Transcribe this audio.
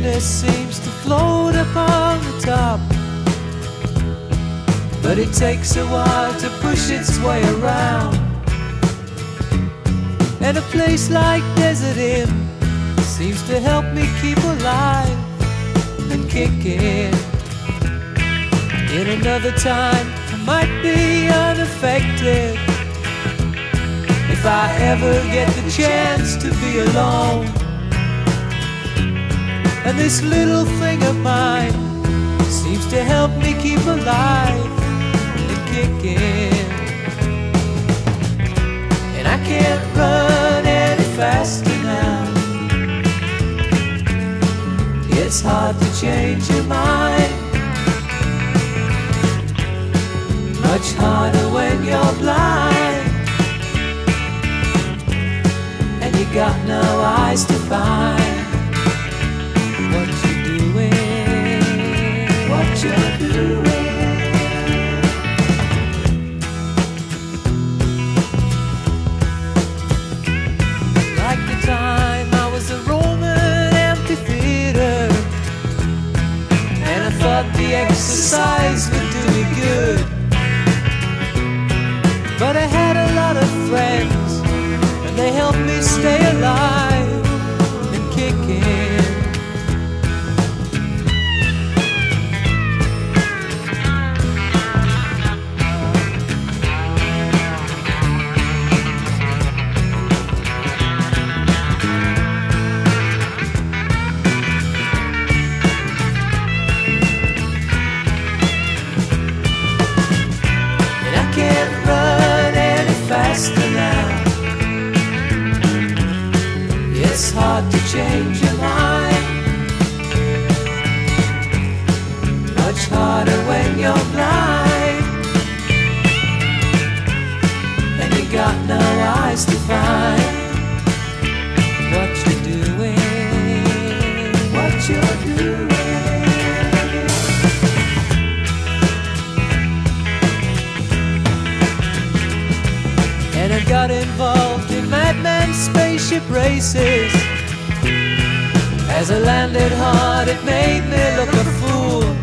happiness seems to float upon the top, but it takes a while to push its way around. And a place like Desert Inn seems to help me keep alive and kicking. In another time I might be unaffected, if I ever get the chance to be alone. And this little thing of mine seems to help me keep alive and kicking. And I can't run any faster now. It's hard to change your mind, much harder when you're blind and you got no eyes to find what you're doing, what you're doing. Like the time I was a Roman amphitheater, and I thought the exercise would do me good. But I had a lot of friends, and they helped me stay alive and kicking. And I can't run any faster now. It's hard to change your mind, much harder when you're blind and you got no eyes to find what you're doing, what you're doing. And I got involved in madman spaceship races. As I landed hard, it made me look a fool.